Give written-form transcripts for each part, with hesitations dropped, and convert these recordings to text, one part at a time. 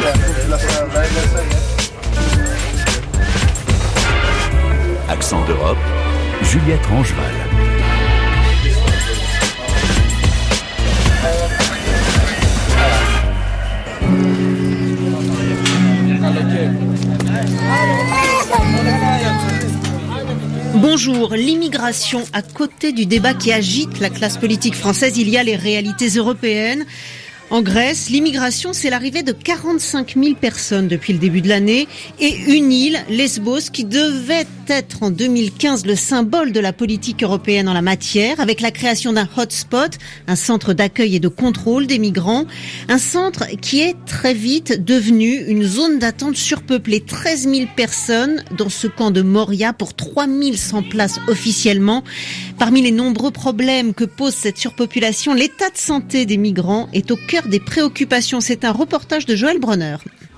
Accent d'Europe, Juliette Rangeval. Bonjour, l'immigration à côté du débat qui agite la classe politique française, il y a les réalités européennes. En Grèce, l'immigration, c'est l'arrivée de 45 000 personnes depuis le début de l'année et une île, Lesbos, qui devait être en 2015 le symbole de la politique européenne en la matière, avec la création d'un hotspot, un centre d'accueil et de contrôle des migrants, un centre qui est très vite devenu une zone d'attente surpeuplée. 13 000 personnes dans ce camp de Moria pour 3 100 places officiellement. Parmi les nombreux problèmes que pose cette surpopulation, l'état de santé des migrants est au cœur des préoccupations. C'est un reportage de Joël Bronner.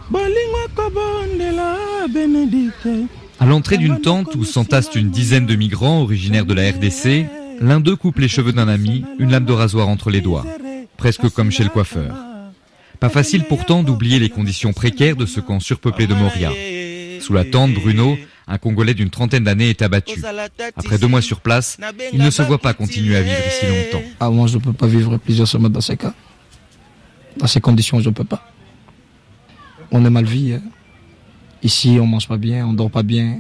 À l'entrée d'une tente où s'entassent une dizaine de migrants originaires de la RDC, l'un d'eux coupe les cheveux d'un ami, une lame de rasoir entre les doigts, presque comme chez le coiffeur. Pas facile pourtant d'oublier les conditions précaires de ce camp surpeuplé de Moria. Sous la tente, Bruno, un Congolais d'une trentaine d'années, est abattu. Après 2 mois sur place, il ne se voit pas continuer à vivre ici longtemps. Moi, je ne peux pas vivre plusieurs semaines dans ces cas. Dans ces conditions, je ne peux pas. On est mal vie. Ici, on ne mange pas bien, on ne dort pas bien.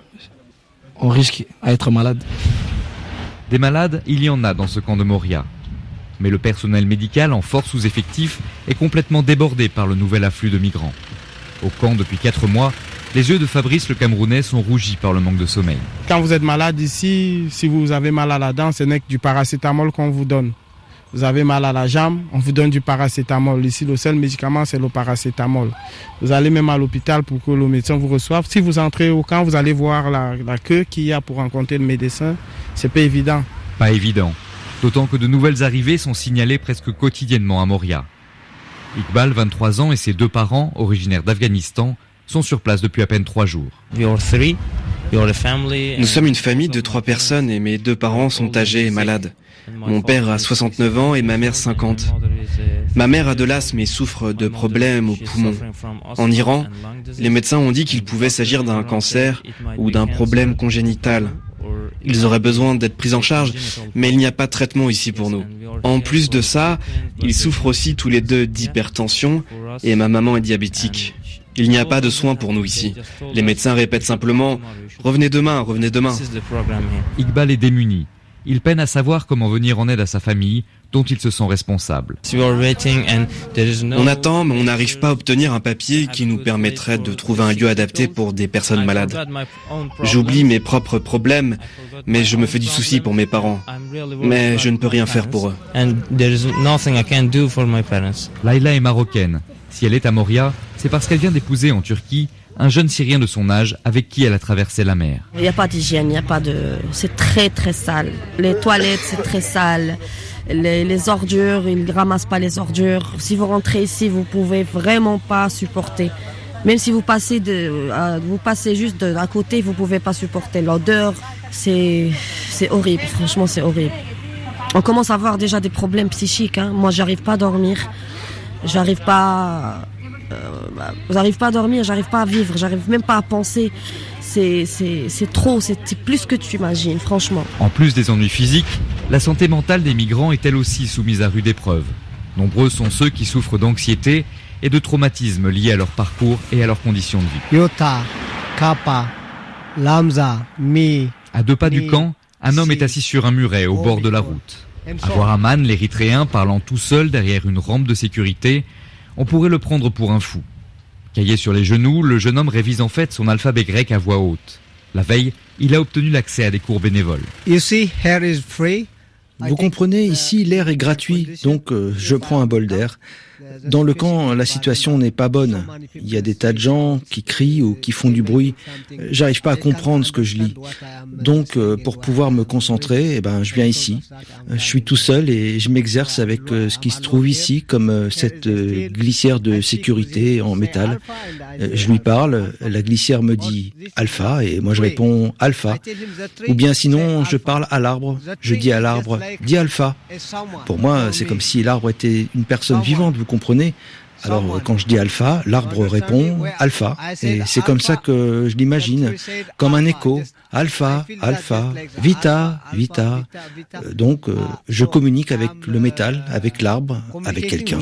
On risque à être malade. Des malades, il y en a dans ce camp de Moria. Mais le personnel médical, en fort sous-effectif, est complètement débordé par le nouvel afflux de migrants. Au camp, depuis 4 mois, les yeux de Fabrice le Camerounais sont rougis par le manque de sommeil. Quand vous êtes malade ici, si vous avez mal à la dent, ce n'est que du paracétamol qu'on vous donne. Vous avez mal à la jambe, on vous donne du paracétamol. Ici, le seul médicament, c'est le paracétamol. Vous allez même à l'hôpital pour que le médecin vous reçoive. Si vous entrez au camp, vous allez voir la queue qu'il y a pour rencontrer le médecin. C'est pas évident. Pas évident. D'autant que de nouvelles arrivées sont signalées presque quotidiennement à Moria. Iqbal, 23 ans, et ses 2 parents, originaires d'Afghanistan, sont sur place depuis à peine 3 jours. Nous sommes une famille de 3 personnes et mes 2 parents sont âgés et malades. Mon père a 69 ans et ma mère 50. Ma mère a de l'asthme et souffre de problèmes aux poumons. En Iran, les médecins ont dit qu'il pouvait s'agir d'un cancer ou d'un problème congénital. Ils auraient besoin d'être pris en charge, mais il n'y a pas de traitement ici pour nous. En plus de ça, ils souffrent aussi tous les 2 d'hypertension et ma maman est diabétique. Il n'y a pas de soins pour nous ici. Les médecins répètent simplement « Revenez demain, revenez demain ». Iqbal est démuni. Il peine à savoir comment venir en aide à sa famille, dont il se sent responsable. On attend, mais on n'arrive pas à obtenir un papier qui nous permettrait de trouver un lieu adapté pour des personnes malades. J'oublie mes propres problèmes, mais je me fais du souci pour mes parents. Mais je ne peux rien faire pour eux. Laïla est marocaine. Si elle est à Moria, c'est parce qu'elle vient d'épouser en Turquie un jeune Syrien de son âge avec qui elle a traversé la mer. Il n'y a pas d'hygiène, c'est très très sale. Les toilettes, c'est très sale. Les ordures, ils ne ramassent pas les ordures. Si vous rentrez ici, vous pouvez vraiment pas supporter. Même si vous passez juste à côté, vous pouvez pas supporter. L'odeur, c'est horrible. Franchement, c'est horrible. On commence à avoir déjà des problèmes psychiques. Moi, j'arrive pas à dormir. J'arrive pas à dormir, j'arrive pas à vivre, j'arrive même pas à penser. C'est trop, c'est plus que tu imagines, franchement. En plus des ennuis physiques, la santé mentale des migrants est elle aussi soumise à rude épreuve. Nombreux sont ceux qui souffrent d'anxiété et de traumatismes liés à leur parcours et à leurs conditions de vie. Yota, Kappa, Lamza, Mi. À 2 pas du camp, un homme est assis sur un muret au bord de la route. À voir Aman, l'Érythréen, parlant tout seul derrière une rampe de sécurité, on pourrait le prendre pour un fou. Cahier sur les genoux, le jeune homme révise en fait son alphabet grec à voix haute. La veille, il a obtenu l'accès à des cours bénévoles. Vous comprenez, ici l'air est gratuit, donc je prends un bol d'air. Dans le camp, la situation n'est pas bonne. Il y a des tas de gens qui crient ou qui font du bruit. J'arrive pas à comprendre ce que je lis. Donc, pour pouvoir me concentrer, je viens ici. Je suis tout seul et je m'exerce avec ce qui se trouve ici, comme cette glissière de sécurité en métal. Je lui parle, la glissière me dit Alpha et moi je réponds Alpha. Ou bien sinon, je parle à l'arbre. Je dis à l'arbre, dis Alpha. Pour moi, c'est comme si l'arbre était une personne vivante, vous comprenez ? Alors quand je dis alpha, l'arbre répond alpha. Et c'est comme ça que je l'imagine, comme un écho. Alpha, alpha, vita, vita. Donc je communique avec le métal, avec l'arbre, avec quelqu'un.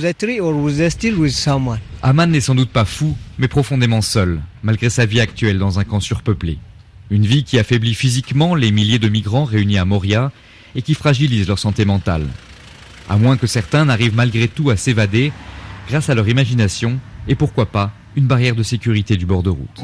Aman n'est sans doute pas fou, mais profondément seul, malgré sa vie actuelle dans un camp surpeuplé. Une vie qui affaiblit physiquement les milliers de migrants réunis à Moria et qui fragilise leur santé mentale. À moins que certains n'arrivent malgré tout à s'évader grâce à leur imagination et pourquoi pas une barrière de sécurité du bord de route.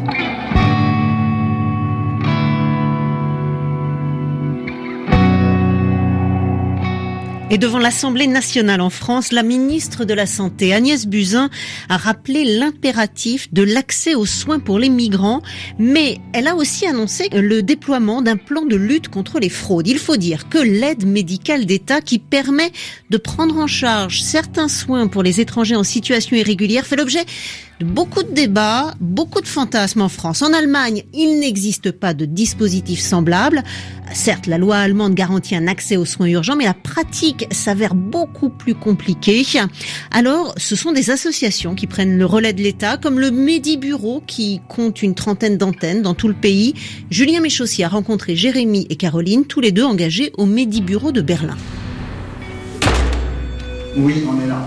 Et devant l'Assemblée nationale en France, la ministre de la Santé, Agnès Buzyn, a rappelé l'impératif de l'accès aux soins pour les migrants, mais elle a aussi annoncé le déploiement d'un plan de lutte contre les fraudes. Il faut dire que l'aide médicale d'État qui permet de prendre en charge certains soins pour les étrangers en situation irrégulière fait l'objet de beaucoup de débats, beaucoup de fantasmes en France. En Allemagne, il n'existe pas de dispositif semblable. Certes, la loi allemande garantit un accès aux soins urgents, mais la pratique s'avère beaucoup plus compliquée. Alors, ce sont des associations qui prennent le relais de l'État, comme le Medibureau, qui compte une trentaine d'antennes dans tout le pays. Julien Méchaussier a rencontré Jérémy et Caroline, tous les deux engagés au Medibureau de Berlin. Oui, on est là.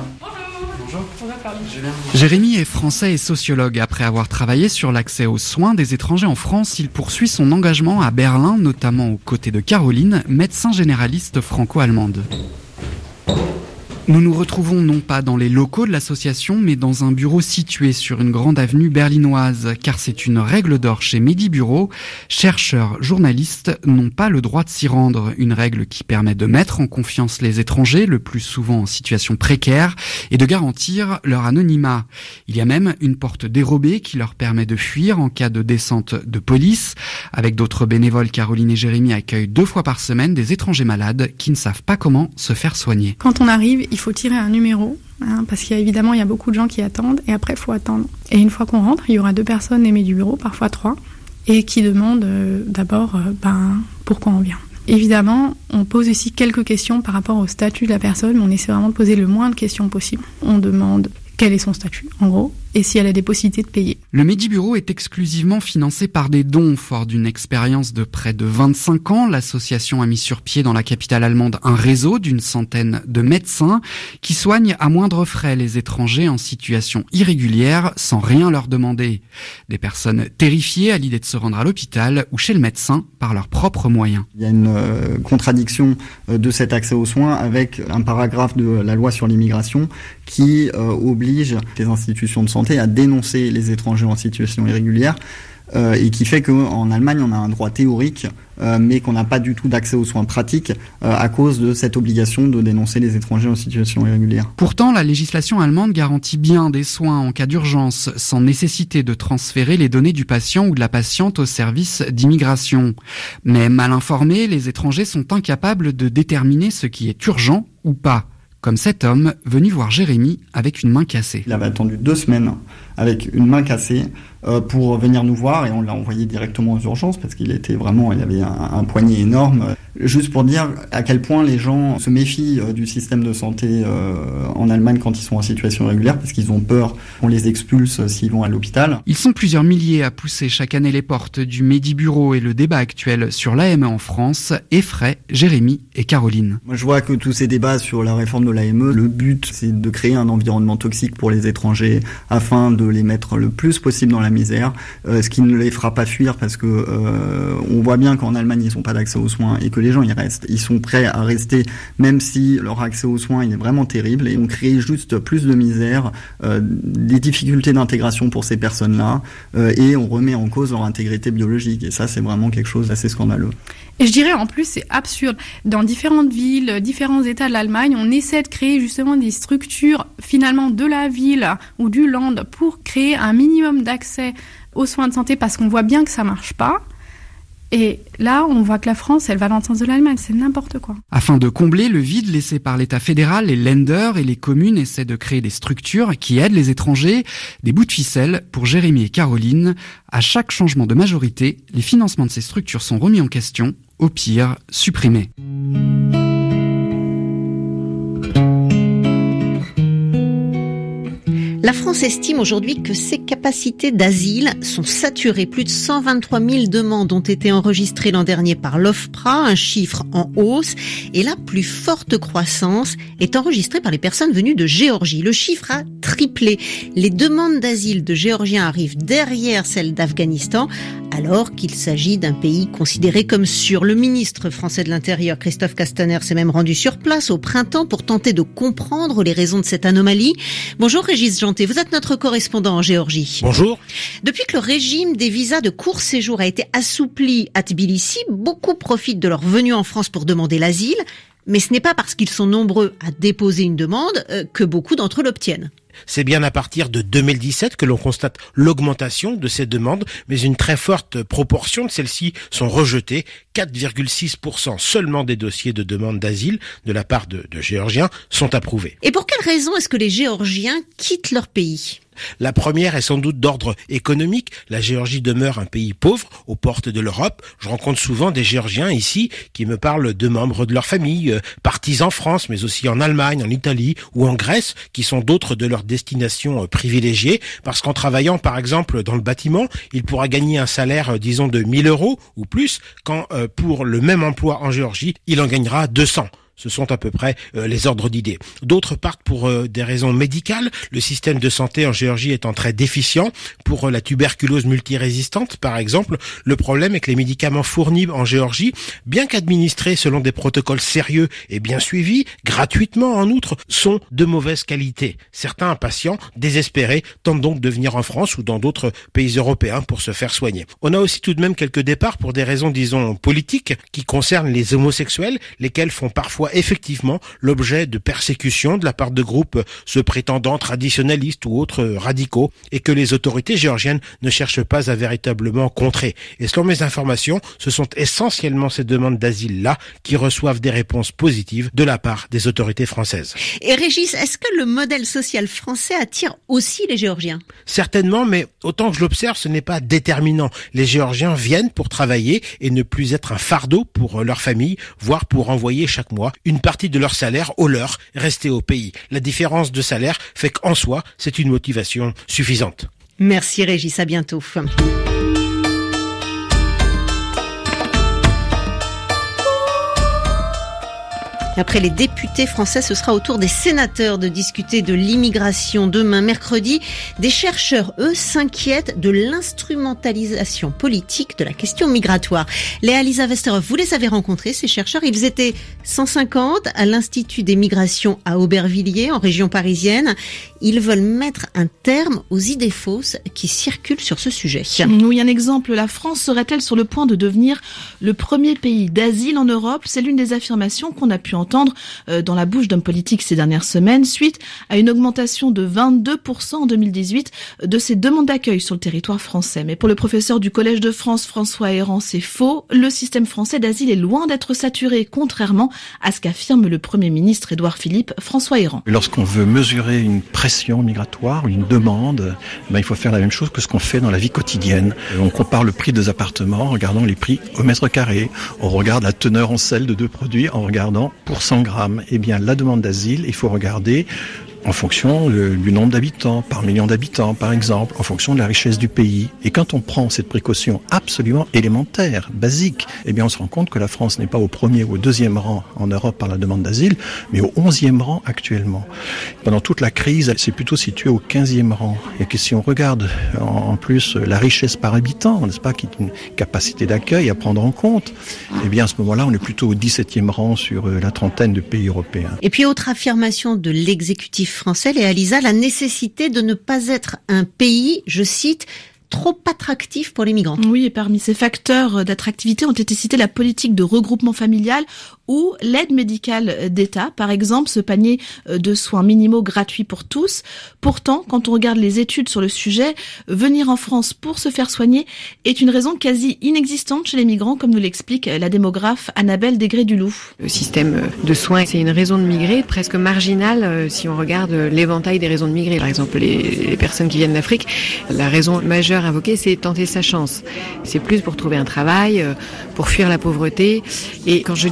Jérémy est français et sociologue. Après avoir travaillé sur l'accès aux soins des étrangers en France, il poursuit son engagement à Berlin, notamment aux côtés de Caroline, médecin généraliste franco-allemande. Nous nous retrouvons non pas dans les locaux de l'association, mais dans un bureau situé sur une grande avenue berlinoise, car c'est une règle d'or chez Medibureau. Chercheurs, journalistes n'ont pas le droit de s'y rendre. Une règle qui permet de mettre en confiance les étrangers, le plus souvent en situation précaire, et de garantir leur anonymat. Il y a même une porte dérobée qui leur permet de fuir en cas de descente de police. Avec d'autres bénévoles, Caroline et Jérémy accueillent 2 fois par semaine des étrangers malades qui ne savent pas comment se faire soigner. Quand on arrive, il faut tirer un numéro, parce qu'il y a beaucoup de gens qui attendent, et après il faut attendre. Et une fois qu'on rentre, il y aura 2 personnes aimées du bureau, parfois 3, et qui demandent d'abord pourquoi on vient. Évidemment, on pose aussi quelques questions par rapport au statut de la personne, mais on essaie vraiment de poser le moins de questions possible. On demande quel est son statut, en gros, et si elle a des possibilités de payer. Le Medibureau est exclusivement financé par des dons. Fort d'une expérience de près de 25 ans, l'association a mis sur pied dans la capitale allemande un réseau d'une centaine de médecins qui soignent à moindre frais les étrangers en situation irrégulière sans rien leur demander. Des personnes terrifiées à l'idée de se rendre à l'hôpital ou chez le médecin par leurs propres moyens. Il y a une contradiction de cet accès aux soins avec un paragraphe de la loi sur l'immigration qui oblige les institutions de santé à dénoncer les étrangers en situation irrégulière et qui fait qu'en Allemagne on a un droit théorique mais qu'on n'a pas du tout d'accès aux soins pratiques à cause de cette obligation de dénoncer les étrangers en situation irrégulière. Pourtant, la législation allemande garantit bien des soins en cas d'urgence sans nécessité de transférer les données du patient ou de la patiente au service d'immigration. Mais mal informés, les étrangers sont incapables de déterminer ce qui est urgent ou pas. Comme cet homme venu voir Jérémy avec une main cassée. Il avait attendu 2 semaines avec une main cassée pour venir nous voir et on l'a envoyé directement aux urgences parce qu'il avait un poignet énorme. Juste pour dire à quel point les gens se méfient du système de santé en Allemagne quand ils sont en situation irrégulière parce qu'ils ont peur qu'on les expulse s'ils vont à l'hôpital. Ils sont plusieurs milliers à pousser chaque année les portes du Medibureau et le débat actuel sur l'AME en France effraie Jérémy et Caroline. Moi, je vois que tous ces débats sur la réforme de l'AME, le but c'est de créer un environnement toxique pour les étrangers afin de les mettre le plus possible dans la misère, ce qui ne les fera pas fuir parce que on voit bien qu'en Allemagne ils n'ont pas d'accès aux soins et que les gens y restent. Ils sont prêts à rester même si leur accès aux soins il est vraiment terrible et on crée juste plus de misère, des difficultés d'intégration pour ces personnes-là et on remet en cause leur intégrité biologique et ça c'est vraiment quelque chose d'assez scandaleux. Et je dirais en plus c'est absurde. Dans différentes villes, différents états de l'Allemagne, on essaie de créer justement des structures finalement de la ville ou du land pour créer un minimum d'accès aux soins de santé parce qu'on voit bien que ça marche pas. Et là, on voit que la France, elle va dans le sens de l'Allemagne, c'est n'importe quoi. Afin de combler le vide laissé par l'État fédéral, les Länder et les communes essaient de créer des structures qui aident les étrangers, des bouts de ficelle pour Jérémy et Caroline. À chaque changement de majorité, les financements de ces structures sont remis en question, au pire, supprimés. La France estime aujourd'hui que ses capacités d'asile sont saturées. Plus de 123 000 demandes ont été enregistrées l'an dernier par l'OFPRA, un chiffre en hausse. Et la plus forte croissance est enregistrée par les personnes venues de Géorgie. Le chiffre a triplé. Les demandes d'asile de Géorgiens arrivent derrière celles d'Afghanistan, alors qu'il s'agit d'un pays considéré comme sûr. Le ministre français de l'Intérieur, Christophe Castaner, s'est même rendu sur place au printemps pour tenter de comprendre les raisons de cette anomalie. Bonjour Régis Janté, vous êtes notre correspondant en Géorgie. Bonjour. Depuis que le régime des visas de court séjour a été assoupli à Tbilissi, beaucoup profitent de leur venue en France pour demander l'asile. Mais ce n'est pas parce qu'ils sont nombreux à déposer une demande que beaucoup d'entre eux l'obtiennent. C'est bien à partir de 2017 que l'on constate l'augmentation de ces demandes, mais une très forte proportion de celles-ci sont rejetées. 4,6% seulement des dossiers de demande d'asile de la part de Géorgiens sont approuvés. Et pour quelle raison est-ce que les Géorgiens quittent leur pays ? La première est sans doute d'ordre économique. La Géorgie demeure un pays pauvre aux portes de l'Europe. Je rencontre souvent des Géorgiens ici qui me parlent de membres de leur famille, partis en France, mais aussi en Allemagne, en Italie ou en Grèce, qui sont d'autres de leurs destinations privilégiées, parce qu'en travaillant par exemple dans le bâtiment, il pourra gagner un salaire, disons, de 1 000 € ou plus, quand pour le même emploi en Géorgie, il en gagnera 200. Ce sont à peu près les ordres d'idées. D'autres partent pour des raisons médicales. Le système de santé en Géorgie étant très déficient. Pour la tuberculose multirésistante, par exemple, le problème est que les médicaments fournis en Géorgie, bien qu'administrés selon des protocoles sérieux et bien suivis, gratuitement en outre, sont de mauvaise qualité. Certains patients, désespérés, tentent donc de venir en France ou dans d'autres pays européens pour se faire soigner. On a aussi tout de même quelques départs pour des raisons, disons, politiques, qui concernent les homosexuels, lesquels font parfois effectivement l'objet de persécutions de la part de groupes se prétendant traditionnalistes ou autres radicaux, et que les autorités géorgiennes ne cherchent pas à véritablement contrer. Et selon mes informations, ce sont essentiellement ces demandes d'asile-là qui reçoivent des réponses positives de la part des autorités françaises. Et Régis, est-ce que le modèle social français attire aussi les Géorgiens ? Certainement, mais autant que je l'observe, ce n'est pas déterminant. Les Géorgiens viennent pour travailler et ne plus être un fardeau pour leur famille, voire pour envoyer chaque mois une partie de leur salaire au leur, resté au pays. La différence de salaire fait qu'en soi, c'est une motivation suffisante. Merci Régis, à bientôt. Après les députés français, ce sera au tour des sénateurs de discuter de l'immigration demain, mercredi. Des chercheurs, eux, s'inquiètent de l'instrumentalisation politique de la question migratoire. Léa-Lisa Westerhoff, vous les avez rencontrés, ces chercheurs. Ils étaient 150 à l'Institut des migrations à Aubervilliers, en région parisienne. Ils veulent mettre un terme aux idées fausses qui circulent sur ce sujet. Oui, un exemple. La France serait-elle sur le point de devenir le premier pays d'asile en Europe ? C'est l'une des affirmations qu'on a pu entendre dans la bouche d'hommes politiques ces dernières semaines, suite à une augmentation de 22% en 2018 de ces demandes d'accueil sur le territoire français. Mais pour le professeur du Collège de France, François Héran, c'est faux. Le système français d'asile est loin d'être saturé, contrairement à ce qu'affirme le Premier ministre Édouard Philippe. François Héran. Lorsqu'on veut mesurer une pression migratoire, une demande, il faut faire la même chose que ce qu'on fait dans la vie quotidienne. On compare le prix des appartements en regardant les prix au mètre carré. On regarde la teneur en sel de deux produits en regardant pour 100 grammes. Eh bien, la demande d'asile, il faut regarder en fonction du nombre d'habitants, par million d'habitants par exemple, en fonction de la richesse du pays. Et quand on prend cette précaution absolument élémentaire, basique, eh bien on se rend compte que la France n'est pas au premier ou au deuxième rang en Europe par la demande d'asile, mais au 11e rang actuellement. Pendant toute la crise, elle s'est plutôt située au 15e rang. Et que si on regarde en plus la richesse par habitant, n'est-ce pas, qui est une capacité d'accueil à prendre en compte, eh bien à ce moment-là, on est plutôt au 17e rang sur la trentaine de pays européens. Et puis autre affirmation de l'exécutif français, Léa Lisa, la nécessité de ne pas être un pays, je cite, trop attractif pour les migrants. Oui, et parmi ces facteurs d'attractivité ont été cités la politique de regroupement familial ou l'aide médicale d'État, par exemple, ce panier de soins minimaux gratuits pour tous. Pourtant, quand on regarde les études sur le sujet, venir en France pour se faire soigner est une raison quasi inexistante chez les migrants, comme nous l'explique la démographe Annabelle Degré-Duloup. Le système de soins, c'est une raison de migrer presque marginale si on regarde l'éventail des raisons de migrer. Par exemple, les personnes qui viennent d'Afrique, la raison majeure invoquée, c'est tenter sa chance. C'est plus pour trouver un travail, pour fuir la pauvreté. Et quand je disais que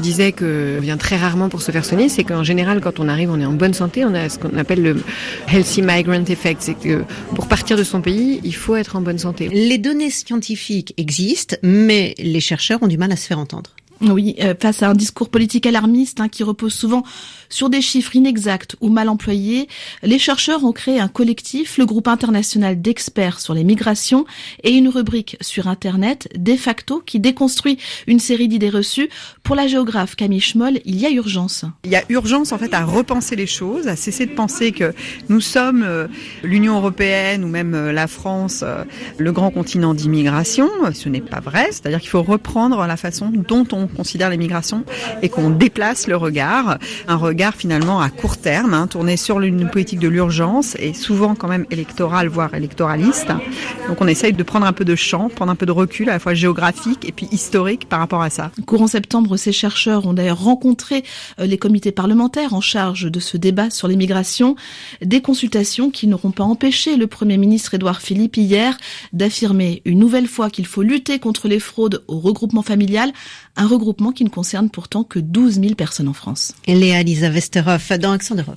qu'on vient très rarement pour se faire soigner, c'est qu'en général, quand on arrive, on est en bonne santé, on a ce qu'on appelle le Healthy Migrant Effect, c'est que pour partir de son pays, il faut être en bonne santé. Les données scientifiques existent, mais les chercheurs ont du mal à se faire entendre. Oui, face à un discours politique alarmiste qui repose souvent sur des chiffres inexacts ou mal employés, les chercheurs ont créé un collectif, le groupe international d'experts sur les migrations, et une rubrique sur Internet, De facto, qui déconstruit une série d'idées reçues. Pour la géographe Camille Schmoll, il y a urgence. Il y a urgence en fait à repenser les choses, à cesser de penser que nous sommes l'Union européenne ou même la France, le grand continent d'immigration. Ce n'est pas vrai, c'est-à-dire qu'il faut reprendre la façon dont on considère les migrations et qu'on déplace le regard, un regard finalement à court terme, tourné sur une politique de l'urgence et souvent quand même électorale, voire électoraliste. Donc on essaye de prendre un peu de champ, prendre un peu de recul à la fois géographique et puis historique par rapport à ça. Courant septembre, ces chercheurs ont d'ailleurs rencontré les comités parlementaires en charge de ce débat sur les migrations, des consultations qui n'auront pas empêché le Premier ministre Édouard Philippe hier d'affirmer une nouvelle fois qu'il faut lutter contre les fraudes au regroupement familial, un regroupement qui ne concerne pourtant que 12 000 personnes en France. Léa Lisa Westerhoff dans Accent d'Europe.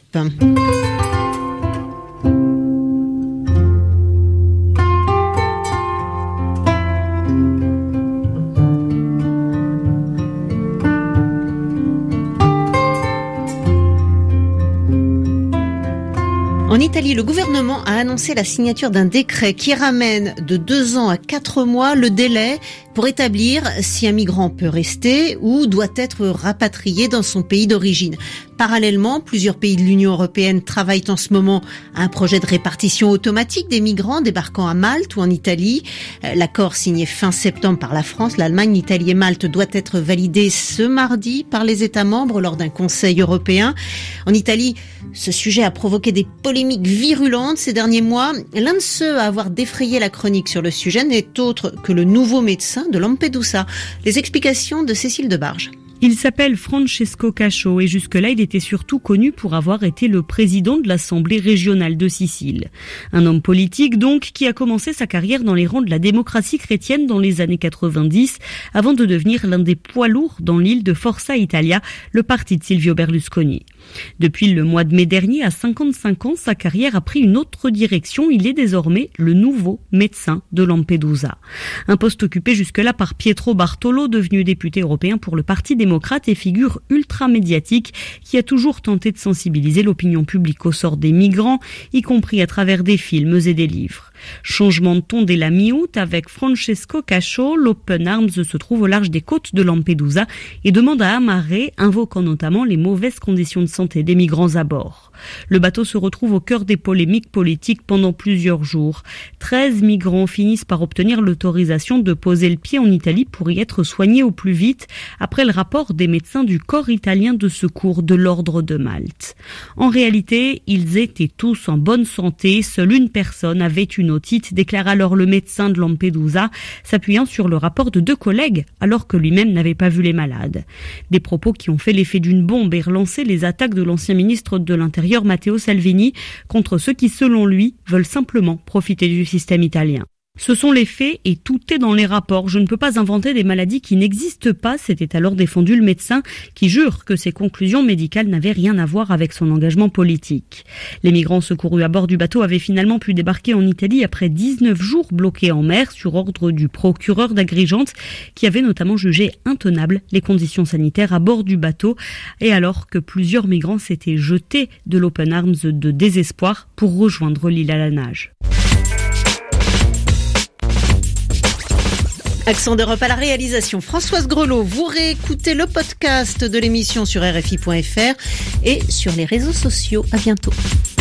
En Italie, le gouvernement a annoncé la signature d'un décret qui ramène de 2 ans à 4 mois le délai pour établir si un migrant peut rester ou doit être rapatrié dans son pays d'origine. Parallèlement, plusieurs pays de l'Union européenne travaillent en ce moment à un projet de répartition automatique des migrants débarquant à Malte ou en Italie. L'accord signé fin septembre par la France, l'Allemagne, l'Italie et Malte doit être validé ce mardi par les États membres lors d'un Conseil européen. En Italie, ce sujet a provoqué des polémiques virulentes ces derniers mois. L'un de ceux à avoir défrayé la chronique sur le sujet n'est autre que le nouveau médecin de Lampedusa. Les explications de Cécile Debarge. Il s'appelle Francesco Cascio et jusque-là, il était surtout connu pour avoir été le président de l'Assemblée régionale de Sicile. Un homme politique donc qui a commencé sa carrière dans les rangs de la démocratie chrétienne dans les années 90 avant de devenir l'un des poids lourds dans l'île de Forza Italia, le parti de Silvio Berlusconi. Depuis le mois de mai dernier, à 55 ans, sa carrière a pris une autre direction. Il est désormais le nouveau médecin de Lampedusa. Un poste occupé jusque-là par Pietro Bartolo, devenu député européen pour le Parti démocrate et figure ultra-médiatique qui a toujours tenté de sensibiliser l'opinion publique au sort des migrants, y compris à travers des films et des livres. Changement de ton dès la mi-août avec Francesco Cascio, l'Open Arms se trouve au large des côtes de Lampedusa et demande à amarrer, invoquant notamment les mauvaises conditions de santé des migrants à bord. Le bateau se retrouve au cœur des polémiques politiques pendant plusieurs jours. 13 migrants finissent par obtenir l'autorisation de poser le pied en Italie pour y être soignés au plus vite, après le rapport des médecins du corps italien de secours de l'Ordre de Malte. En réalité, ils étaient tous en bonne santé, seule une personne avait une otite, déclare alors le médecin de Lampedusa, s'appuyant sur le rapport de 2 collègues, alors que lui-même n'avait pas vu les malades. Des propos qui ont fait l'effet d'une bombe et relancé les attaques de l'ancien ministre de l'Intérieur Matteo Salvini contre ceux qui, selon lui, veulent simplement profiter du système italien. Ce sont les faits et tout est dans les rapports. Je ne peux pas inventer des maladies qui n'existent pas, s'était alors défendu le médecin qui jure que ses conclusions médicales n'avaient rien à voir avec son engagement politique. Les migrants secourus à bord du bateau avaient finalement pu débarquer en Italie après 19 jours bloqués en mer sur ordre du procureur d'Agrigente qui avait notamment jugé intenables les conditions sanitaires à bord du bateau et alors que plusieurs migrants s'étaient jetés de l'Open Arms de désespoir pour rejoindre l'île à la nage. Accent d'Europe à la réalisation, Françoise Grelot. Vous réécoutez le podcast de l'émission sur RFI.fr et sur les réseaux sociaux. À bientôt.